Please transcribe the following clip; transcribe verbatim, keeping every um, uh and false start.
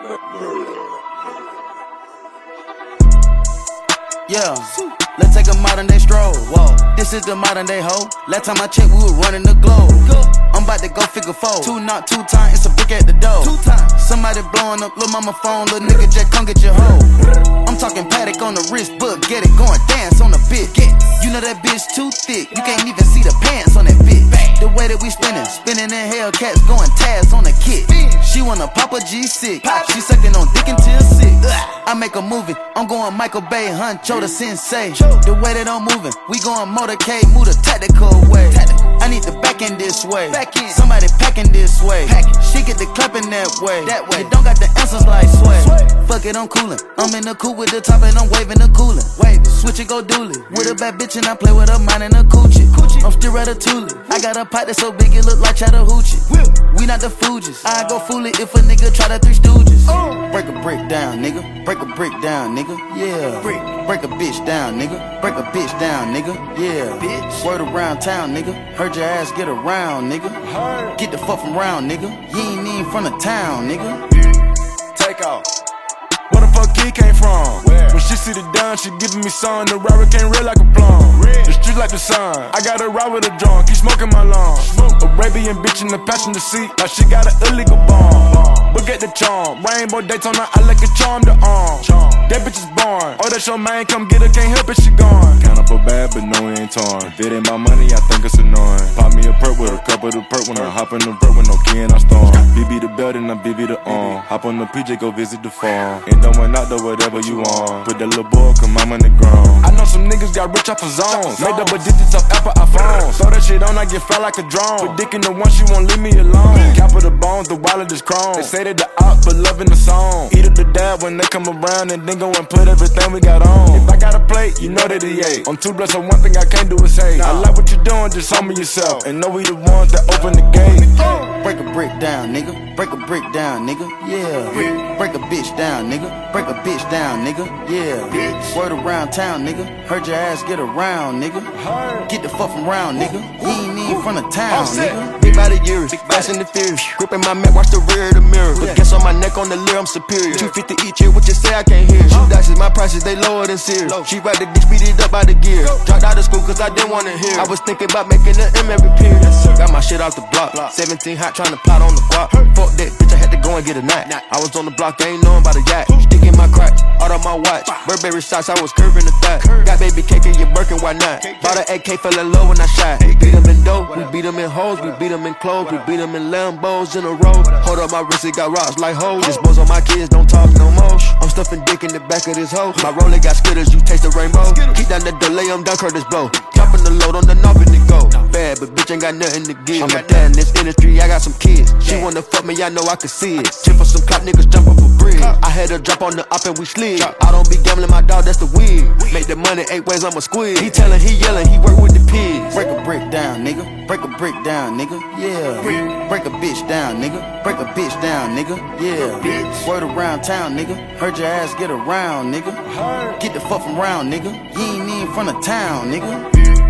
Yeah, let's take a modern day stroll. Whoa, this is the modern day hoe. Last time I checked, we were running the globe. I'm about to go figure four. Two knock, two times, it's a brick at the door. Two times. Somebody blowing up, lil' mama phone, lil' nigga Jack, come get your hoe. I'm talking paddock on the wrist, book, get it, going dance on the bit. You know that bitch too thick, you can't even see the pants on that bitch. The way that we spinning, spinning in Hellcats, going Taz on the kit. She wanna pop a G six, she sucking on dick until six. I make a movie, I'm going Michael Bay, Huncho the sensei. The way that I'm moving, we going motorcade, move the tactical way. I need the back end this way, somebody packing this way. She get the clapping that way, that way. You don't got the answers like sway. Fuck it, I'm coolin', I'm in the coupe with the top and I'm waving the coolin'. Switch it, go dooley, with a bad bitch and I play with her mind and a coochie. I'm still ratatouille, I got a pipe that's so big it look like Chattahoochee. We not the Fugees, I go fool it if a nigga try the Three Stooges. Break a brick down, nigga, break a brick down, nigga, yeah. Break a bitch down, nigga, break a bitch down, nigga, yeah. Bitch. Word around town, nigga, heard your ass get around, nigga. Get the fuck from round, nigga, you ain't even from the town, nigga. Take off. Where the fuck he came from? Where? When she see the dime, she giving me sun. The robber came red like a plum. Red. The street like the sun. I got her ride with a drum, keep smoking my lawn. Smoke. Arabian bitch in the passenger seat, like she got an illegal bomb. bomb. But get the charm, Rainbow Daytona, I like a charm to arm. Charm. That bitch is born. Oh, that's your man, come get her, can't help it, she gone. Count up a bad, but no, it ain't torn. If it ain't my money, I think it's annoying. Pop me a perk with a cup of the perk when I hop in the vert with no key and I storm. B B the belt and I B B the arm. Hop on the P J, go visit the farm. Ain't throwing out though, whatever you want. Put that little boy, come I'm on the ground. I know some niggas got rich off of zones. Made double digits off Apple iPhones. Throw that shit on, I get fly like a drone. Put dick in the one, she won't leave me alone. Cap of the bones, the wallet is chrome. They say that the op, but loving the song. Eat up the dab when they come around and then go and put everything we got on. If I got a plate, you know that he ate. I'm too blessed, so one thing I can't do is hate. I like what you're doing, just humble yourself. And know we the ones that open the gate. Break a brick down, nigga. Break a brick down, nigga. Yeah. Break a bitch down, nigga. Break a bitch down, nigga. Yeah. Word around town, nigga. Heard your ass get around, nigga. Get the fuck from round, nigga. You ain't even from the town, nigga. Big body years, fast and the furious. Gripping my Mac, watch the rear of the mirror. But guess on my neck, on the leer, I'm superior. two fifty each here, what you say I can't hear. Shoot dices, my prices, they lower than Sears. She ride the dick, beat it up by the gear. Dropped out of school cause I didn't wanna hear. I was thinking about making an M every period. Got my shit off the block. seventeen hot, trying to plot on the guap. Fuck that bitch, I had to go and get a knot. I was on the block, I ain't knowing about a yacht. Stick in my crack, out of my watch. Burberry socks, I was curving the thigh. Got baby cake in your Birkin, why not? Bought an A K, fell in love when I shot. We beat them in dough, we beat them in hoes, we beat them in clothes, we beat them in Lambos in a row. Hold up my wrist, it got rocks like hoes. Just bones on my kids, don't talk no more. I'm stuffing dick in the back of this hoe. My roller got skitters, you taste the rainbow. Keep down the delay, I'm done, Curtis blow. Dropping the load on the knob and it go. Bad, but bitch ain't got nothing to give. I'm a dad in this industry, I got some kids. She wanna fuck me, I know I can see it. Chip for some cop niggas, jump up a bridge. I had her drop on the up and we slid. I don't be gambling, my dog, that's the weird. Make the money eight ways, I'm a squid. He tellin', he yellin', he work with the pigs. Break a brick down, nigga. Break a brick down, nigga. Yeah. Break a bitch down, nigga. Break a bitch down, nigga. Yeah. Word around town, nigga. Heard your ass get around, nigga. Get the fuck from round, nigga. You ain't even from the town, nigga.